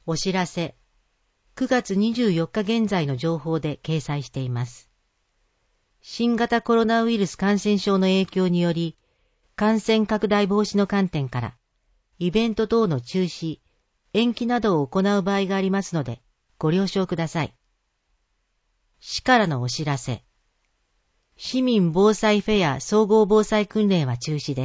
お知らせ。9月24日現在の情報で掲載しています。新型コロナウイルス感染症の影響により、感染拡大防止の観点から、イベント等の中止、延期などを行う場合がありますので、ご了承ください。市からのお知らせ。市民防災フェア総合防災訓練は中止です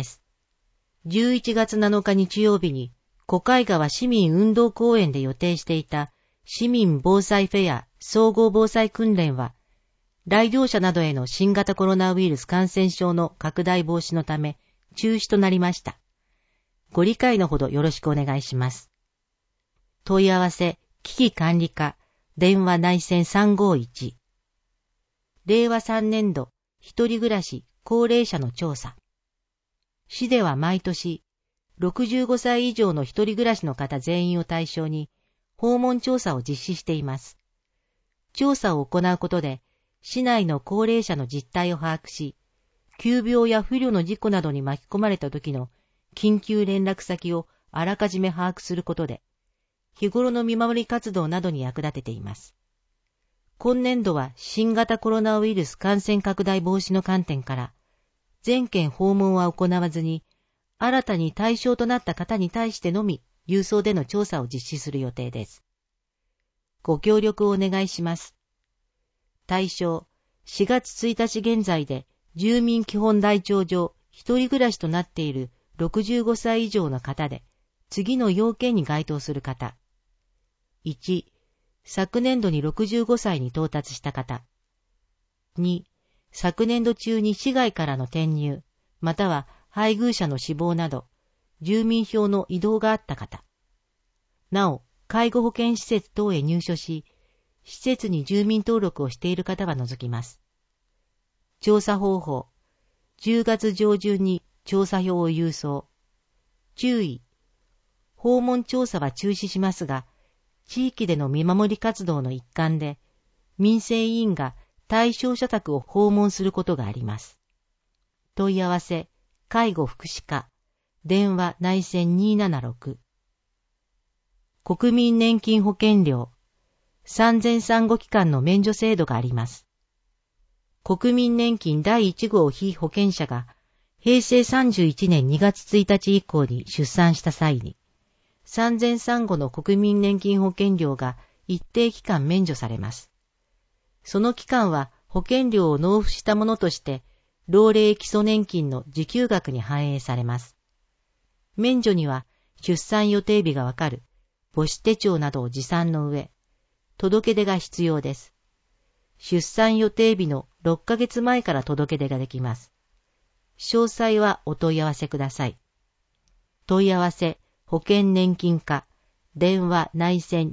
。11月7日日曜日に、小海川市民運動公園で予定していた市民防災フェア総合防災訓練は、来場者などへの新型コロナウイルス感染症の拡大防止のため中止となりました。ご理解のほどよろしくお願いします。問い合わせ、危機管理課、電話内線351。令和3年度、一人暮らし、高齢者の調査。市では毎年、65歳以上の一人暮らしの方全員を対象に、訪問調査を実施しています。調査を行うことで、市内の高齢者の実態を把握し、急病や不慮の事故などに巻き込まれた時の緊急連絡先をあらかじめ把握することで、日頃の見守り活動などに役立てています。今年度は新型コロナウイルス感染拡大防止の観点から、全県訪問は行わずに、新たに対象となった方に対してのみ、郵送での調査を実施する予定です。ご協力をお願いします。対象、4月1日現在で、住民基本台帳上、一人暮らしとなっている65歳以上の方で、次の要件に該当する方。1、昨年度に65歳に到達した方。2、昨年度中に市外からの転入、または配偶者の死亡など、住民票の移動があった方。なお、介護保険施設等へ入所し、施設に住民登録をしている方は除きます。調査方法。10月上旬に調査票を郵送。注意。訪問調査は中止しますが、地域での見守り活動の一環で、民生委員が対象者宅を訪問することがあります。問い合わせ、介護福祉課、電話内線276。国民年金保険料、産前産後期間の免除制度があります。国民年金第1号被保険者が、平成31年2月1日以降に出産した際に、産前産後の国民年金保険料が一定期間免除されます。その期間は保険料を納付したものとして、老齢基礎年金の受給額に反映されます。免除には出産予定日がわかる母子手帳などを持参の上、届け出が必要です。出産予定日の6ヶ月前から届け出ができます。詳細はお問い合わせください。問い合わせ、保険年金課、電話内線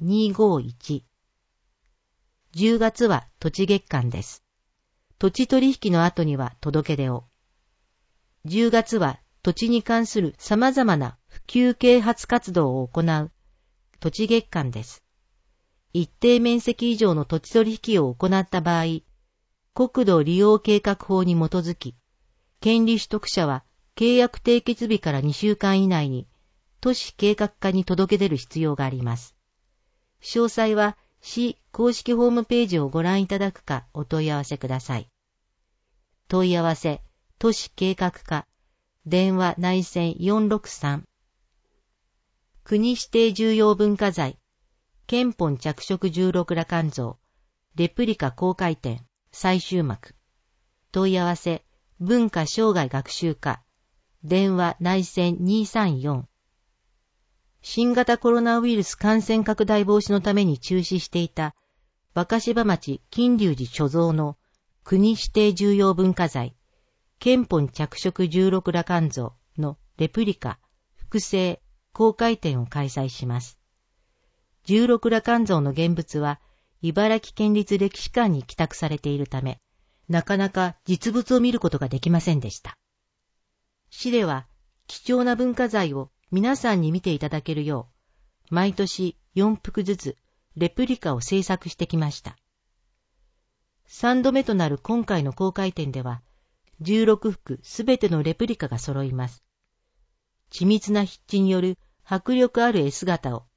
251。10月は土地月間です。土地取引の後には届け出を。10月は土地に関する様々な普及啓発活動を行う土地月間です。一定面積以上の土地取引を行った場合、国土利用計画法に基づき、権利取得者は契約締結日から2週間以内に都市計画課に届け出る必要があります。詳細は市公式ホームページをご覧いただくかお問い合わせください。問い合わせ、都市計画課、電話内線463。国指定重要文化財、憲本着色16羅漢像、レプリカ公開展、最終幕。問い合わせ、文化生涯学習課、電話内線234。新型コロナウイルス感染拡大防止のために中止していた若柴町金龍寺所蔵の国指定重要文化財憲本着色16羅漢像のレプリカ複製公開展を開催します。16羅漢像の現物は茨城県立歴史館に寄託されているため、なかなか実物を見ることができませんでした。市では貴重な文化財を皆さんに見ていただけるよう、毎年4幅ずつレプリカを制作してきました。3度目となる今回の公開展では、16幅すべてのレプリカが揃います。緻密な筆致による迫力ある絵姿を、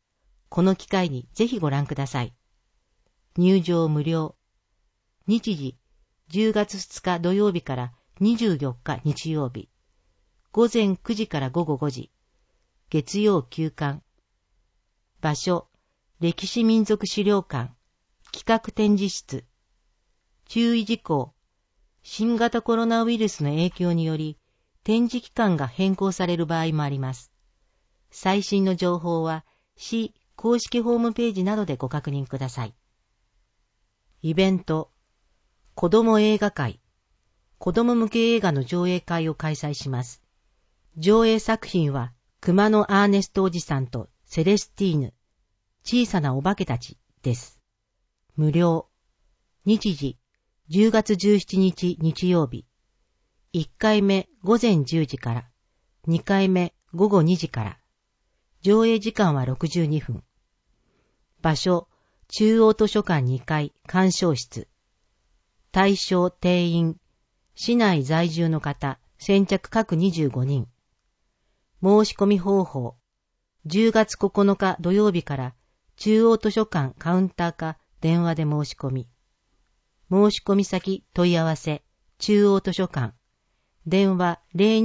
この機会にぜひご覧ください。入場無料。日時、10月2日土曜日から24日日曜日。午前9時から午後5時。月曜休館。場所、歴史民族資料館、企画展示室。注意事項、新型コロナウイルスの影響により、展示期間が変更される場合もあります。最新の情報は、市公式ホームページなどでご確認ください。イベント、子ども映画会、子ども向け映画の上映会を開催します。上映作品は、熊のアーネストおじさんとセレスティーヌ、小さなお化けたちです。無料。日時、10月17日日曜日。1回目午前10時から、2回目午後2時から。上映時間は62分。場所、中央図書館2階鑑賞室。対象定員、市内在住の方、先着各25人。申し込み方法、10月9日土曜日から中央図書館カウンターか電話で申し込み。申し込み先問い合わせ、中央図書館。電話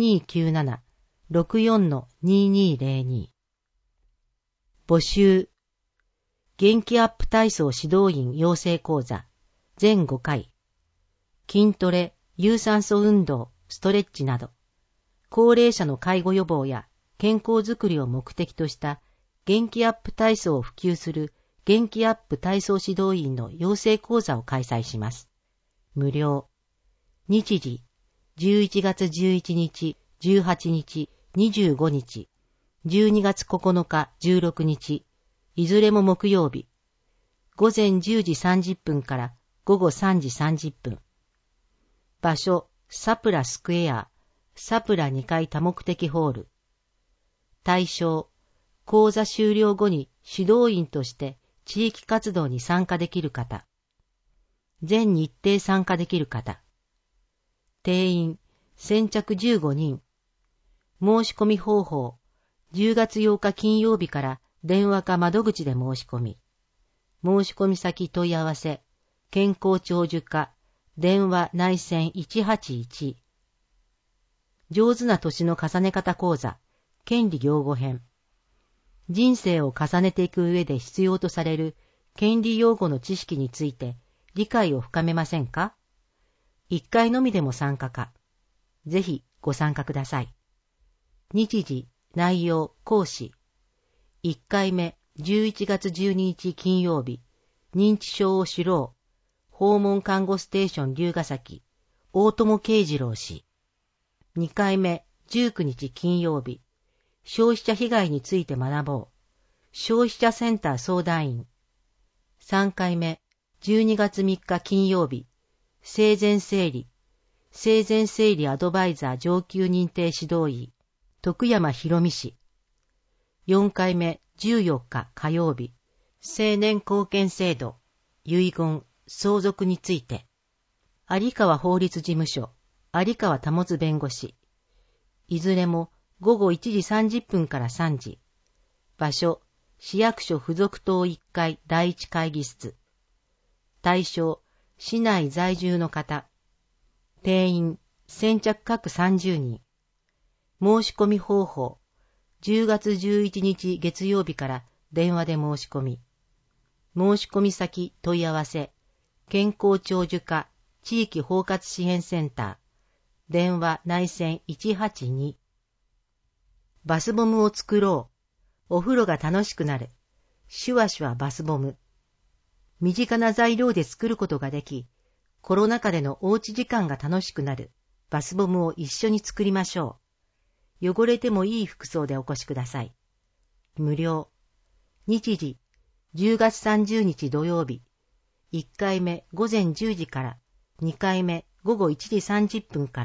0297-64-2202。募集。元気アップ体操指導員養成講座。全5回。筋トレ、有酸素運動、ストレッチなど。高齢者の介護予防や健康づくりを目的とした元気アップ体操を普及する元気アップ体操指導員の養成講座を開催します。無料。日時、11月11日、18日、25日、12月9日、16日、いずれも木曜日。午前10時30分から午後3時30分。場所、サプラスクエア、サプラ2階多目的ホール。対象、講座終了後に指導員として地域活動に参加できる方。全日程参加できる方。定員、先着15人。申し込み方法、10月8日金曜日から電話か窓口で申し込み。申し込み先問い合わせ、健康長寿課、電話内線181。上手な年の重ね方講座、権利擁護編。人生を重ねていく上で必要とされる権利擁護の知識について理解を深めませんか？一回のみでも参加か。ぜひご参加ください。日時、内容、講師。1回目、11月12日金曜日、認知症を知ろう。訪問看護ステーション龍ヶ崎、大友慶次郎氏。2回目、19日金曜日、消費者被害について学ぼう。消費者センター相談員。3回目、12月3日金曜日、生前整理アドバイザー上級認定指導医、徳山博美氏。4回目、14日火曜日、成年後見制度、遺言、相続について。有川法律事務所、有川保弁護士。いずれも午後1時30分から3時。場所、市役所附属棟1階第1会議室。対象、市内在住の方。定員、先着各30人。申し込み方法、10月11日月曜日から電話で申し込み。申し込み先問い合わせ、健康長寿課地域包括支援センター。電話内線182。バスボムを作ろう。お風呂が楽しくなる。シュワシュワバスボム。身近な材料で作ることができ、コロナ禍でのおうち時間が楽しくなるバスボムを一緒に作りましょう。汚れてもいい服装でお越しください。無料。日時、10月30日土曜日。1回目午前10時から、2回目午後1時30分から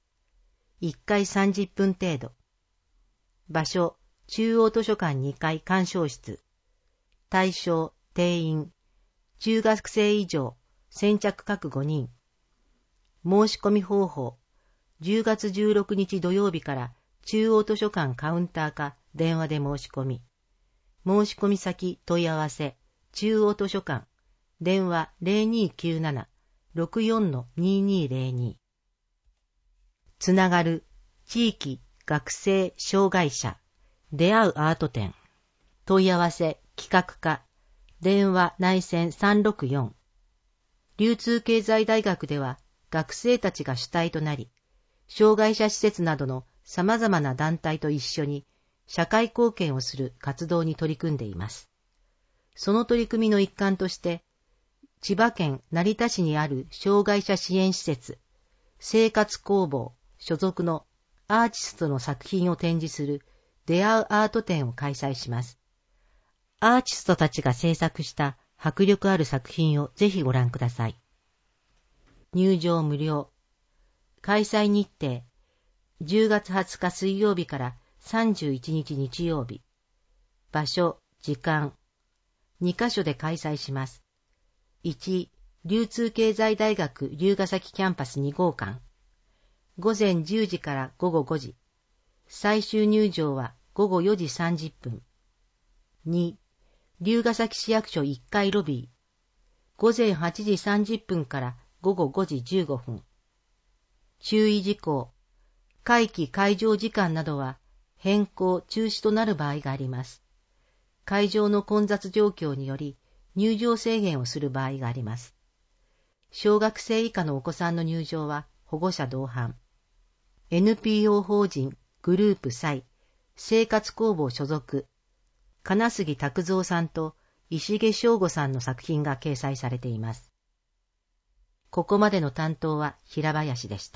。1回30分程度。場所、中央図書館2階鑑賞室。対象、定員。中学生以上、先着各5人。申し込み方法。10月16日土曜日から中央図書館カウンターか電話で申し込み。 申し込み先問い合わせ、中央図書館、電話 0297-64-2202。つながる、地域、学生、障害者、出会うアート展。問い合わせ、企画課、電話内線364。流通経済大学では学生たちが主体となり、障害者施設などの様々な団体と一緒に社会貢献をする活動に取り組んでいます。その取り組みの一環として、千葉県成田市にある障害者支援施設、生活工房所属のアーティストの作品を展示する出会うアート展を開催します。アーティストたちが制作した迫力ある作品をぜひご覧ください。入場無料。開催日程、10月20日水曜日から31日日曜日。場所、時間、2カ所で開催します。1、流通経済大学龍ケ崎キャンパス2号館。午前10時から午後5時。最終入場は午後4時30分。2、龍ケ崎市役所1階ロビー。午前8時30分から午後5時15分。注意事項。会期会場時間などは変更中止となる場合があります。会場の混雑状況により入場制限をする場合があります。小学生以下のお子さんの入場は保護者同伴。NPO 法人グループサイ生活工房所属金杉拓三さんと石毛翔吾さんの作品が掲載されています。ここまでの担当は平林でした。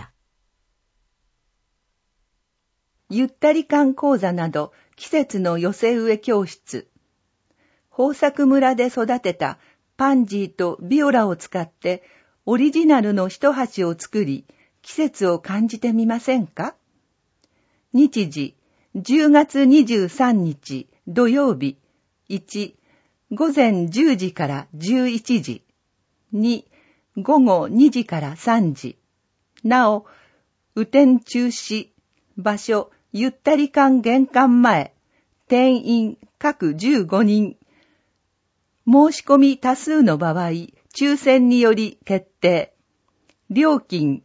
ゆったり館講座など季節の寄せ植え教室。豊作村で育てたパンジーとビオラを使ってオリジナルの一鉢を作り、季節を感じてみませんか？日時、10月23日土曜日。1、午前10時から11時。2、午後2時から3時。なお、雨天中止。場所、ゆったり館玄関前。定員各15人。申し込み多数の場合、抽選により決定。料金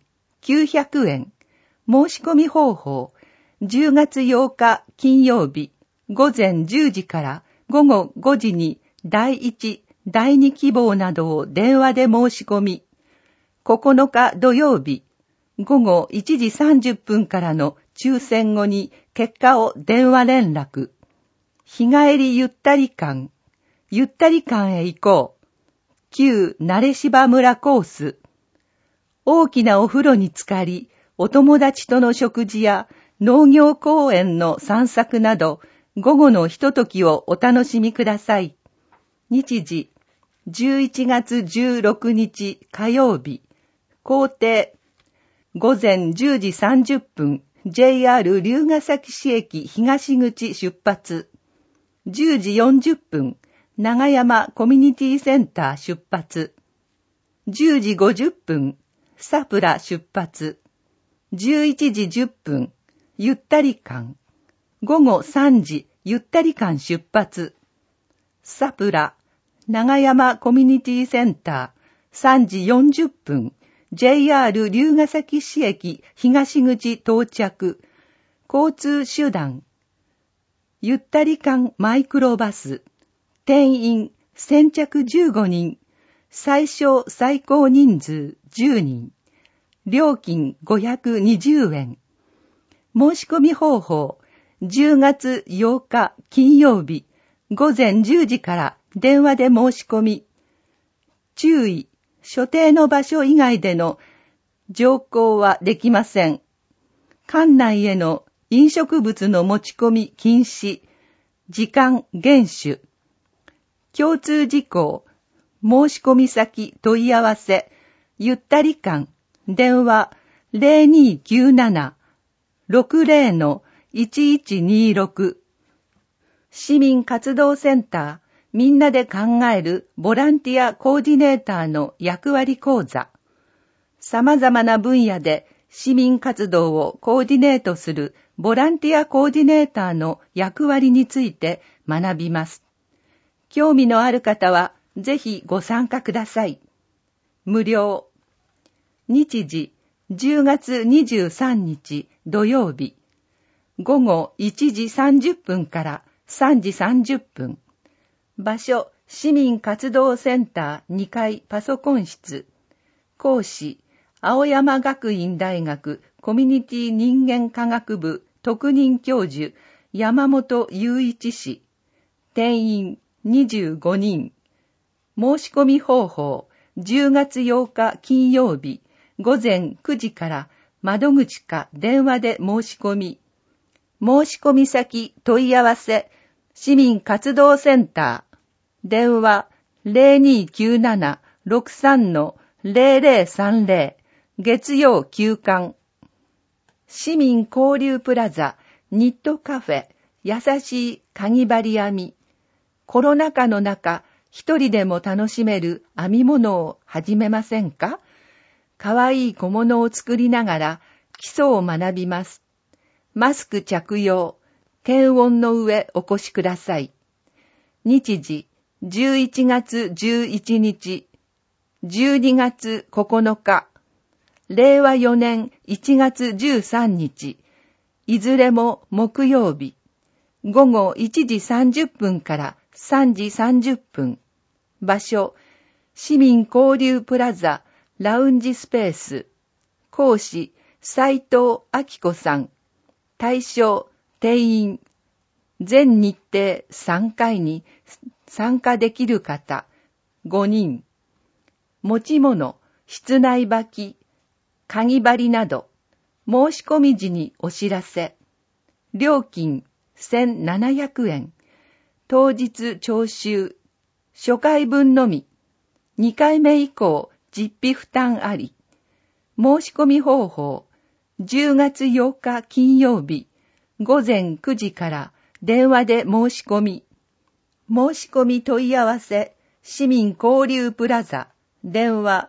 900円。申し込み方法。10月8日金曜日。午前10時から午後5時に第1、第2希望などを電話で申し込み。9日土曜日。午後1時30分からの抽選後に結果を電話連絡。日帰りゆったり館。ゆったり館へ行こう。旧慣芝村コース。大きなお風呂に浸かり、お友達との食事や農業公園の散策など、午後のひとときをお楽しみください。日時、11月16日火曜日。行程、午前10時30分、JR 龍ケ崎市駅東口出発。10時40分、長山コミュニティセンター出発。10時50分、サプラ出発。11時10分、ゆったり館。午後3時、ゆったり館出発。サプラ、長山コミュニティセンター、3時40分、JR 龍ケ崎市駅東口到着。交通手段。ゆったり館マイクロバス。定員先着15人。最小最高人数10人。料金520円。申し込み方法。10月8日金曜日。午前10時から電話で申し込み。注意。所定の場所以外での乗降はできません。館内への飲食物の持ち込み禁止。時間厳守。共通事項。申し込み先問い合わせ。ゆったり館。電話 0297-60-1126。市民活動センター。みんなで考えるボランティアコーディネーターの役割講座。様々な分野で市民活動をコーディネートするボランティアコーディネーターの役割について学びます。 興味のある方はぜひご参加ください。無料。日時10月23日土曜日、午後1時30分から3時30分。場所、市民活動センター2階パソコン室。講師、青山学院大学コミュニティ人間科学部特任教授、山本雄一氏。定員25人。申し込み方法、10月8日金曜日、午前9時から窓口か電話で申し込み。申し込み先問い合わせ、市民活動センター。電話 0297-63-0030 月曜休館。市民交流プラザニットカフェ優しいかぎ針編み。コロナ禍の中、一人でも楽しめる編み物を始めませんか？かわいい小物を作りながら基礎を学びます。マスク着用、検温の上お越しください。日時11月11日、12月9日、令和4年1月13日、いずれも木曜日、午後1時30分から3時30分。場所、市民交流プラザラウンジスペース。講師、斉藤明子さん。対象、定員。全日程3回に参加できる方、5人。持ち物、室内履き、かぎ針など、申し込み時にお知らせ。料金、1700円。当日徴収。初回分のみ。2回目以降、実費負担あり。申し込み方法。10月8日金曜日、午前9時から電話で申し込み。申し込み問い合わせ、市民交流プラザ、電話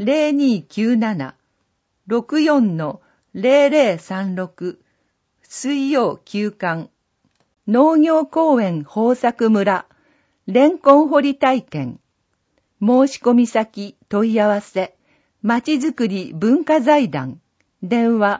0297-64-0036、水曜休館。農業公園豊作村、レンコン掘り体験。申し込み先問い合わせ、まちづくり文化財団、電話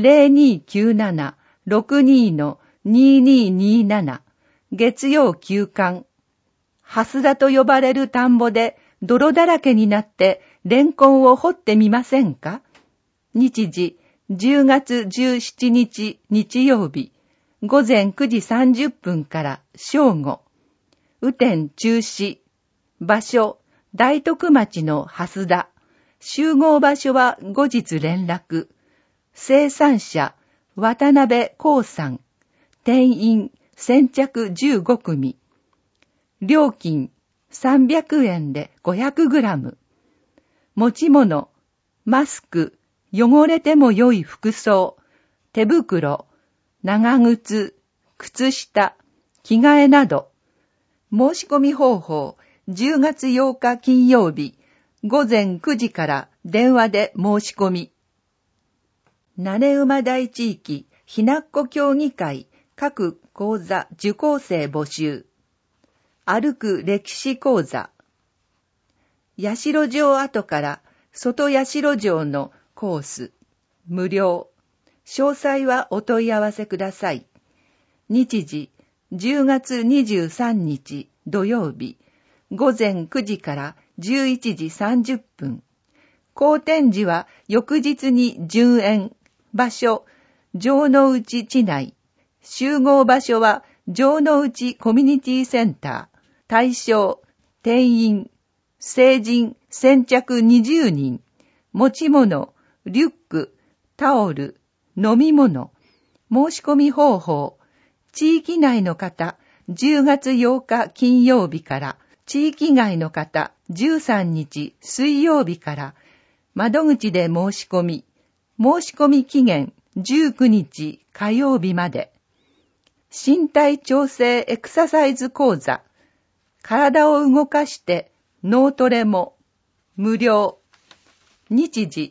0297-62-2227、月曜休館。ハス田と呼ばれる田んぼで泥だらけになってレンコンを掘ってみませんか？日時10月17日日曜日、午前9時30分から正午。雨天中止。場所、大徳町のハス田。集合場所は後日連絡。生産者、渡辺光さん。定員、先着15組。料金、300円で500グラム。持ち物、マスク、汚れても良い服装、手袋、長靴、靴下、着替えなど。申し込み方法、10月8日金曜日、午前9時から電話で申し込み。種馬台地域ひなっこ協議会各講座受講生募集。歩く歴史講座。八代城跡から外八代城のコース。無料。詳細はお問い合わせください。日時10月23日土曜日、午前9時から11時30分。後展時は翌日に順延。場所、城之内地内。集合場所は城之内コミュニティセンター。対象、定員、成人先着20人。持ち物、リュック、タオル、飲み物。申し込み方法、地域内の方、10月8日金曜日から、地域外の方、13日水曜日から、窓口で申し込み、申し込み期限19日火曜日まで。身体調整エクササイズ講座。体を動かして脳トレも無料。日時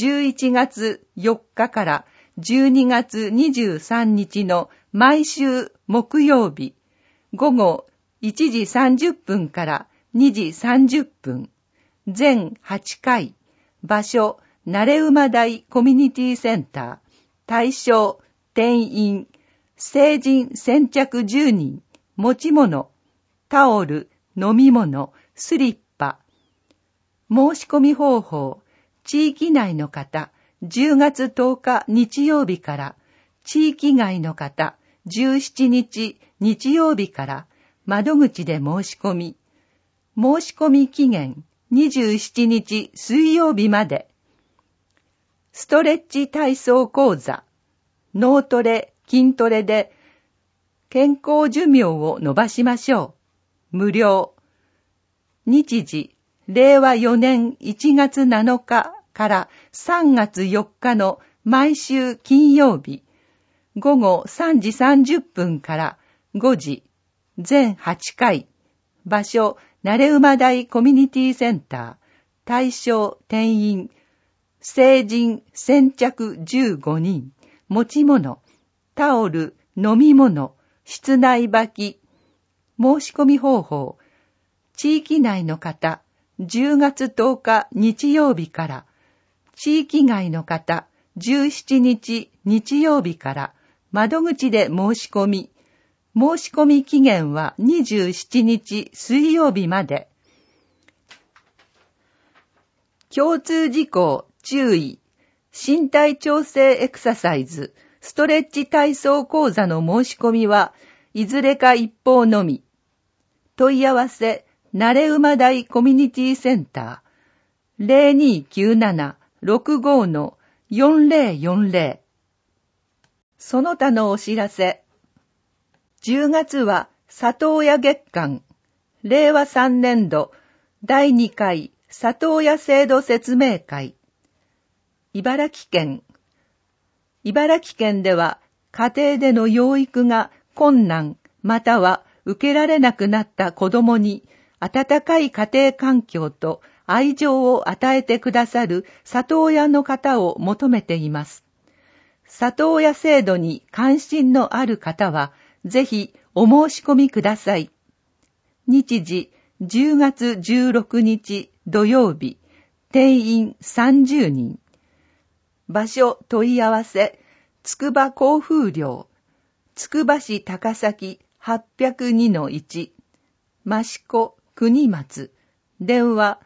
11月4日から12月23日の毎週木曜日午後 1時30分から2時30分。全8回。場所、慣馬台コミュニティセンター。対象、定員。成人先着10人。持ち物、タオル、飲み物、スリッパ。申し込み方法。地域内の方、10月10日日曜日から、地域外の方、17日日曜日から、窓口で申し込み。申し込み期限、27日水曜日まで。ストレッチ体操講座、脳トレ、筋トレで、健康寿命を伸ばしましょう。無料。日時、令和4年1月7日から3月4日の毎週金曜日、午後3時30分から5時、全8回。場所、慣馬台コミュニティセンター。対象、定員。成人先着15人。持ち物、タオル、飲み物、室内履き。申し込み方法。地域内の方、10月10日日曜日から、地域外の方、17日日曜日から、窓口で申し込み。申し込み期限は27日水曜日まで。共通事項注意。身体調整エクササイズ、ストレッチ体操講座の申し込みはいずれか一方のみ。問い合わせ、慣馬台コミュニティセンター 0297-65-4040。その他のお知らせ。10月は里親月間、令和3年度第2回里親制度説明会。茨城県では家庭での養育が困難または受けられなくなった子どもに温かい家庭環境と愛情を与えてくださる里親の方を求めています。里親制度に関心のある方はぜひお申し込みください。日時10月16日土曜日、定員30人。場所問い合わせ、つくば交風寮、つくば市高崎 802-1、益子国松、電話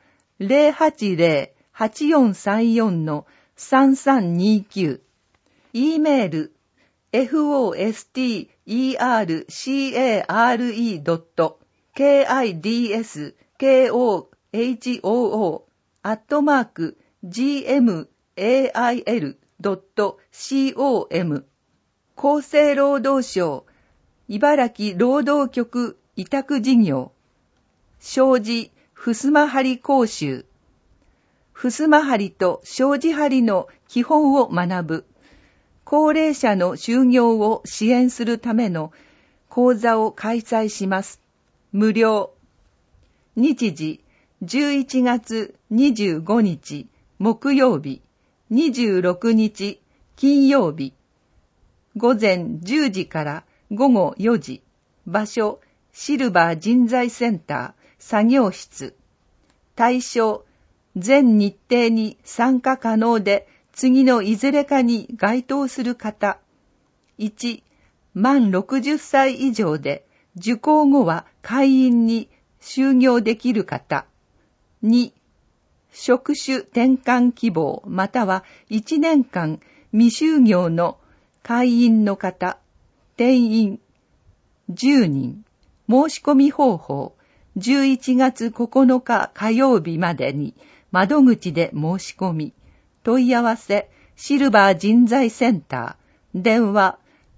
080-8434-3329、E メール、foster.kidohoo@gmail.com 厚生労働省茨城労働局委託事業障子襖張り講習襖張りと障子張りの基本を学ぶ高齢者の就業を支援するための講座を開催します。無料。日時11月25日木曜日、26日金曜日、午前10時から午後4時、場所シルバー人材センター作業室。対象全日程に参加可能で次のいずれかに該当する方。1、満60歳以上で受講後は会員に就業できる方。2、職種転換希望または1年間未就業の会員の方。定員10人。申し込み方法。11月9日火曜日までに窓口で申し込み。問い合わせ、シルバー人材センター、電話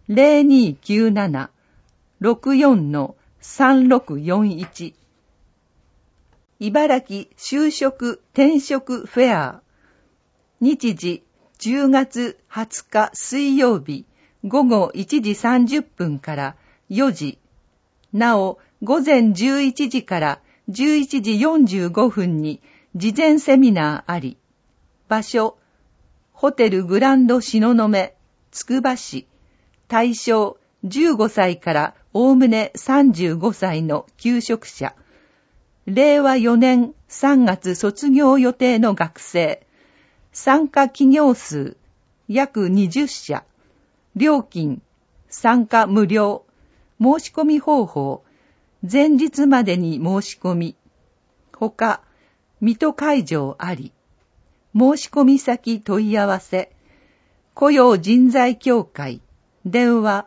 0297-64-3641。茨城就職転職フェア。日時10月20日水曜日、午後1時30分から4時。なお、午前11時から11時45分に事前セミナーあり。場所、ホテルグランド東雲、つくば市。対象、15歳からおおむね35歳の求職者、令和4年3月卒業予定の学生、参加企業数約20社、料金参加無料、申し込み方法、前日までに申し込み、ほか、水戸会場あり、申し込み先問い合わせ、雇用人材協会、電話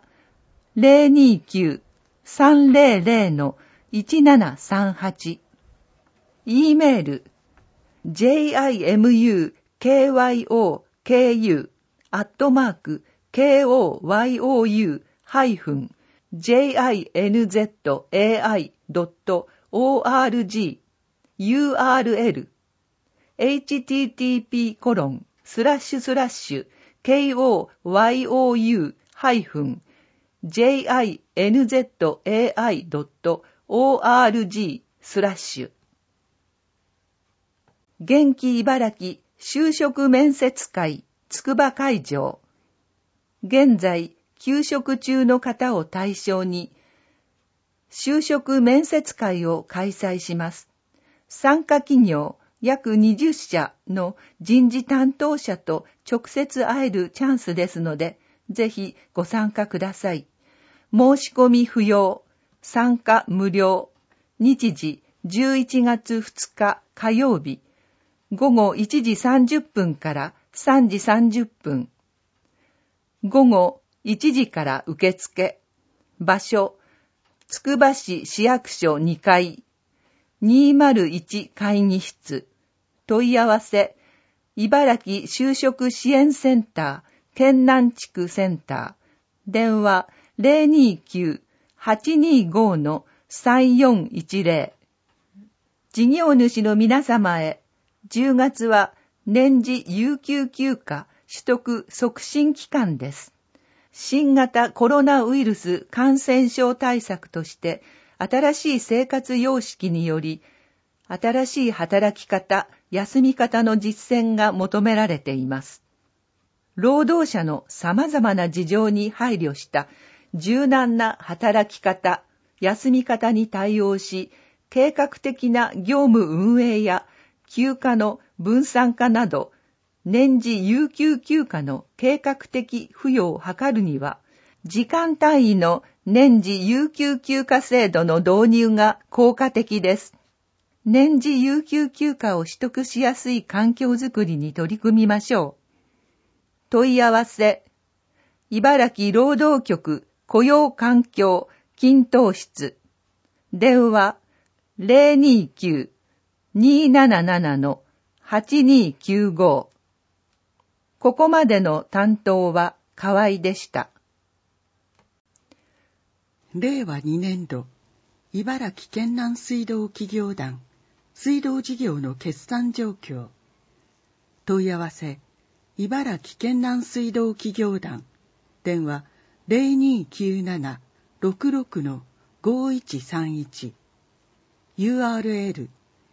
029-300-1738、E メール jimukyu@kyoyu-jinzai.org URL http://kyoyu-jinzai.org/ 元気茨城就職面接会つくば会場。現在休職中の方を対象に就職面接会を開催します。参加企業約20社の人事担当者と直接会えるチャンスですので、ぜひご参加ください。申し込み不要、参加無料。日時11月2日火曜日、午後1時30分から3時30分。午後1時から受付。場所、つくば市市役所2階、201会議室。問い合わせ、茨城就職支援センター、県南地区センター。電話 029-825-3410。事業主の皆様へ、10月は年次有給休暇取得促進期間です。新型コロナウイルス感染症対策として、新しい生活様式により、新しい働き方、休み方の実践が求められています。労働者の様々な事情に配慮した柔軟な働き方、休み方に対応し、計画的な業務運営や休暇の分散化など、年次有給休暇の計画的付与を図るには、時間単位の年次有給休暇制度の導入が効果的です。年次有給休暇を取得しやすい環境づくりに取り組みましょう。問い合わせ、茨城労働局雇用環境均等室。電話 029-277-8295。ここまでの担当は河合でした。 令和2年度、茨城県南水道企業団、水道事業の決算状況。問い合わせ、茨城県南水道企業団、電話 0297-66-5131。URL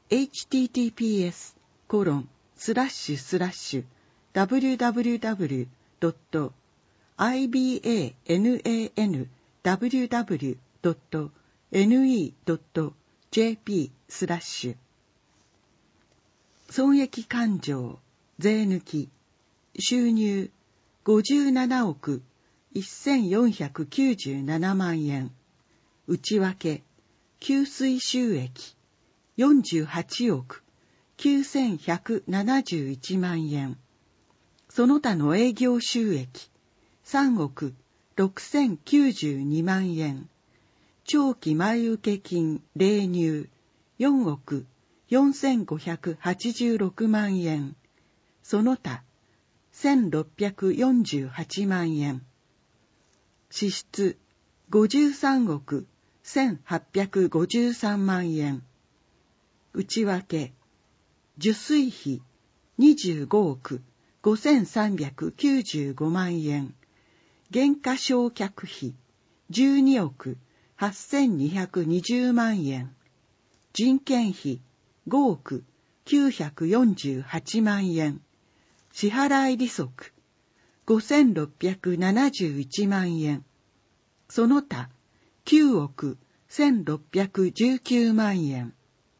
https://www.ibanww.ne.jp/ 損益勘定、税抜き、収入57億1497万円、内訳、給水収益48億9171万円、その他の営業収益3億6092万円、長期前請金例入4億4586万円、その他1648万円、支出53億1853万円、内訳、受水費25億5395万円、減価償却費12億8220万円、人件費5億948万円、支払利息5671万円、その他 9億1619万円。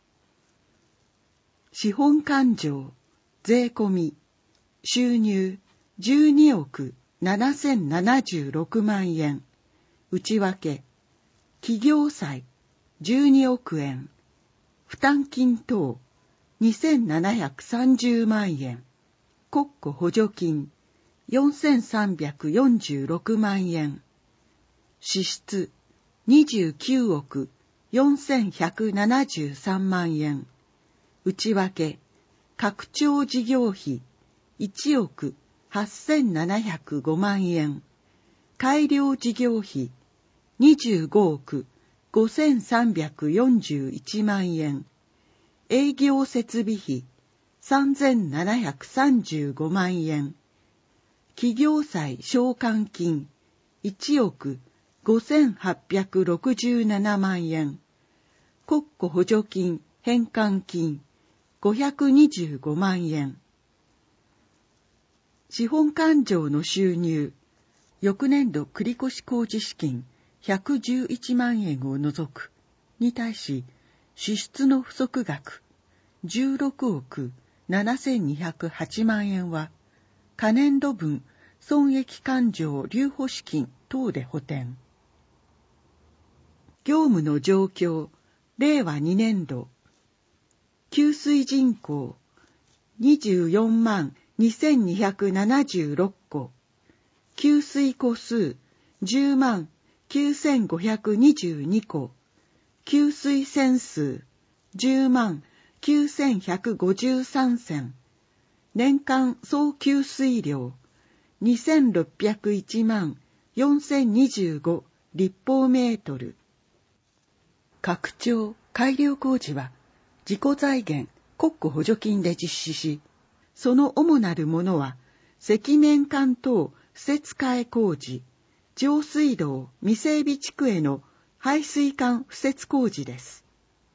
資本勘定、税込み、収入12億7076万円。内訳、企業債12億円。負担金等2730万円。国庫補助金4346万円。支出29億4173万円。内訳、拡張事業費1億8705万円。改良事業費25億5341万円。営業設備費3735万円。企業債償還金1億5867万円。国庫補助金返還金525万円。資本勘定の収入、翌年度繰越工事資金111万円を除くに対し、支出の不足額16億7208万円は、可年度分損益勘定留保資金等で補填。業務の状況、令和2年度、給水人口24万2276戸、給水戸数10万9522戸、給水船数10万9153船、年間総給水量2601万4025立方メートル。拡張・改良工事は自己財源国庫補助金で実施し、その主なるものは石面管等施設替え工事、上水道未整備地区への排水管敷設工事です。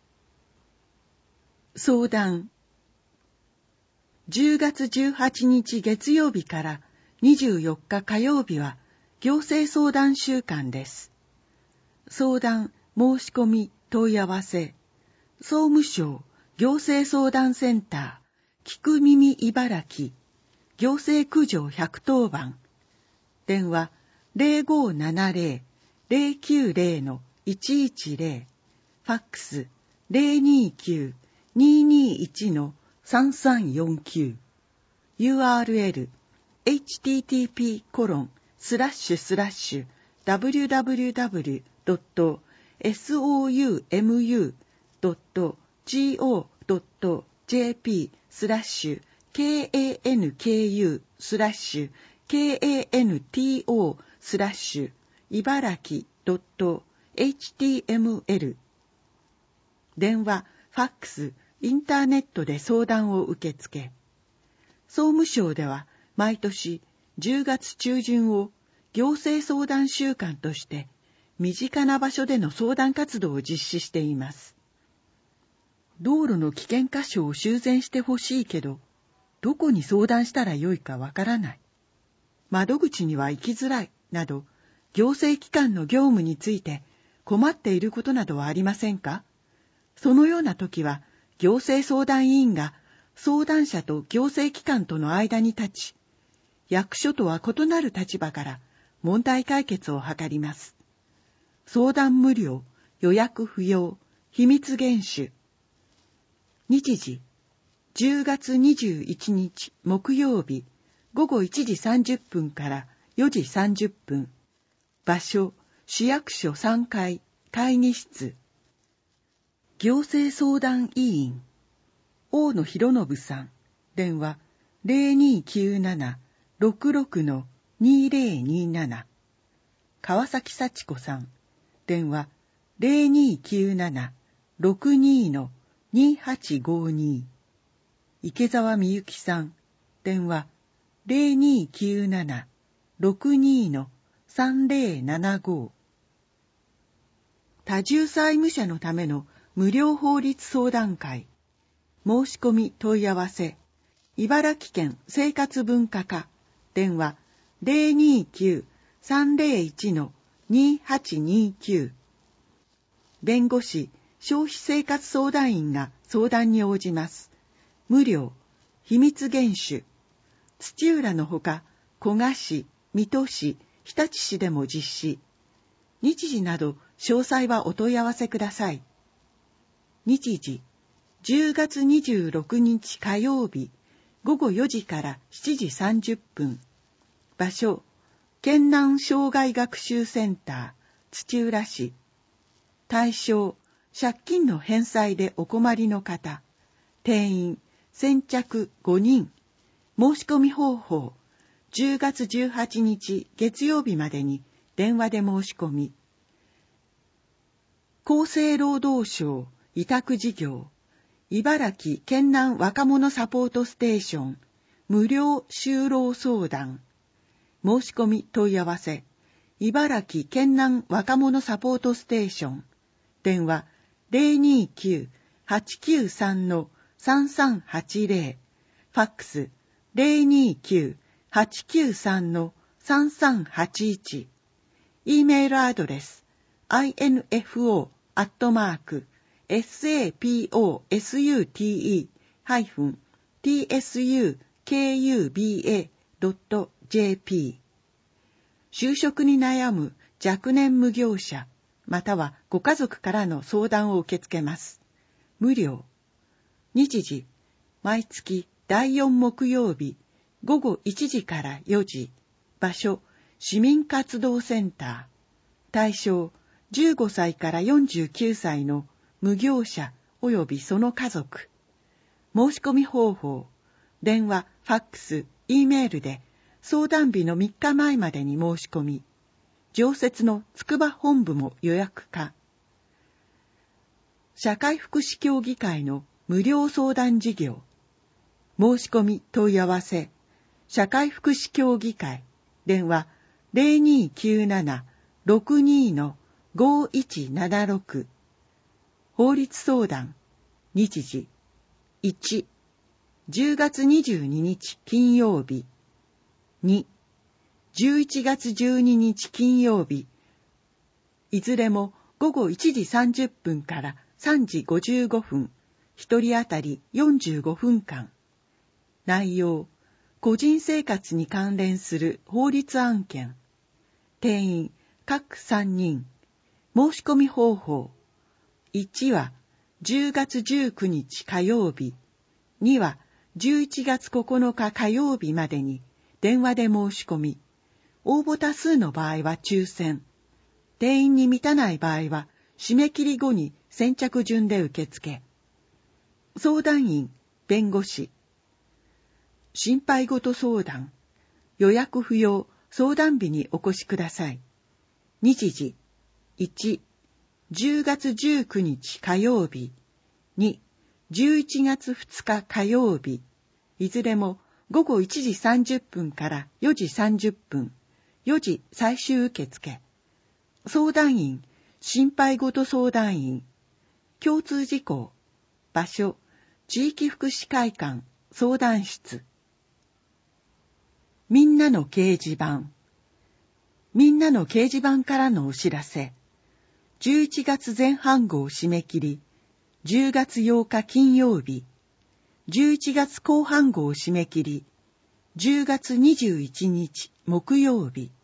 相談。10月18日月曜日から24日火曜日は行政相談週間です。相談、申し込み、問い合わせ、総務省行政相談センター、聞く耳茨城、行政苦情110番、電話0570-090-110、ファックス029-221-3349、URL http://www.soumumu.go.jp/kanto/kanto/茨城.html 電話、ファックス、インターネットで相談を受け付け。総務省では毎年10月中旬を行政相談週間として身近な場所での相談活動を実施しています。道路の危険箇所を修繕してほしいけど、どこに相談したらよいかわからない。窓口には行きづらいなど、行政機関の業務について困っていることなどはありませんか？そのような時は、行政相談委員が相談者と行政機関との間に立ち、役所とは異なる立場から問題解決を図ります。相談無料、予約不要、秘密厳守。日時、10月21日木曜日、午後1時30分から4時30分。場所、市役所3階、会議室。行政相談委員、大野博信さん。電話、0297-66-2027。川崎幸子さん。電話、0297-62-2852。池澤美幸さん。電話、0297-62-3075。多重債務者のための無料法律相談会。申し込み問い合わせ。茨城県生活文化課。電話、029-301-2829。 弁護士、消費生活相談員が相談に応じます。無料、秘密厳守。土浦のほか、古河市、水戸市、日立市でも実施。日時など詳細はお問い合わせください。日時、10月26日火曜日、午後4時から7時30分。場所、県南障害学習センター、土浦市。対象、借金の返済でお困りの方。定員、先着5人。申し込み方法、10月18日月曜日までに電話で申し込み。厚生労働省委託事業、茨城県南若者サポートステーション、無料就労相談。申し込み問い合わせ、茨城県南若者サポートステーション。電話 029-893-3380。ファックス 029-893-3381。E メールアドレス info@sapos-tsukuba.jp。 就職に悩む若年無業者、またはご家族からの相談を受け付けます。無料。日時、毎月第4木曜日、午後1時から4時。場所、市民活動センター。対象、15歳から49歳の無業者及びその家族。申し込み方法、電話、ファックス、E メールで相談日の3日前までに申し込み、常設のつくば本部も予約可。社会福祉協議会の無料相談事業。申し込み問い合わせ、社会福祉協議会、電話 0297-62-5176。法律相談、日時、1、10月22日金曜日、2、11月12日金曜日、いずれも午後1時30分から3時55分、1人当たり45分間。内容、個人生活に関連する法律案件。定員、各3人。申し込み方法。1は10月19日火曜日。2は11月9日火曜日までに電話で申し込み。応募多数の場合は抽選。定員に満たない場合は締め切り後に先着順で受付。相談員、弁護士。心配事相談。予約不要、相談日にお越しください。日時。1、10月19日火曜日。2、11月2日火曜日。いずれも午後1時30分から4時30分。4時最終受付。相談員、心配事相談員。共通事項。場所、地域福祉会館、相談室。みんなの掲示板。みんなの掲示板からのお知らせ。11月前半号締め切り。10月8日金曜日。11月後半号締め切り。10月21日木曜日。